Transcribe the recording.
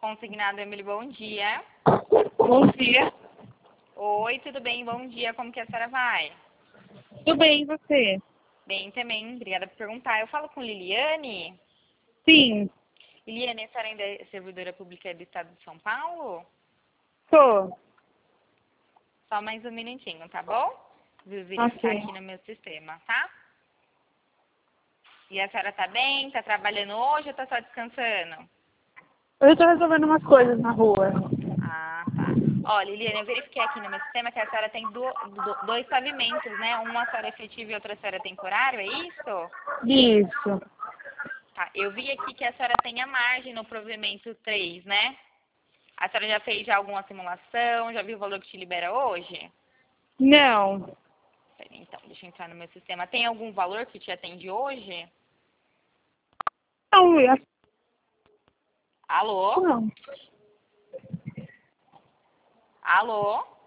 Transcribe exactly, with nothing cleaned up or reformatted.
Consignado, Emily, bom dia. Bom dia. Oi, tudo bem? Bom dia, como que a senhora vai? Tudo bem, e você? Bem também, obrigada por perguntar. Eu falo com Liliane. Sim, Liliane, a senhora ainda é servidora pública do Estado de São Paulo? tô. Só mais um minutinho, tá bom? Vou verificar Ok. aqui no meu sistema, tá? E a senhora tá bem? Tá trabalhando hoje ou tá só descansando? Eu tô resolvendo umas coisas na rua. Ah, tá. Ó, Liliane, eu verifiquei aqui no meu sistema que a senhora tem do- do- dois pavimentos, né? Uma a senhora é efetivo e outra a senhora é temporário, é isso? Isso. Tá, eu vi aqui que a senhora tem a margem no provimento três, né? A senhora já fez já alguma simulação? Já viu o valor que te libera hoje? Não. Peraí, então, deixa eu entrar no meu sistema. Tem algum valor que te atende hoje? Não, eu acho que Alô? não. Alô?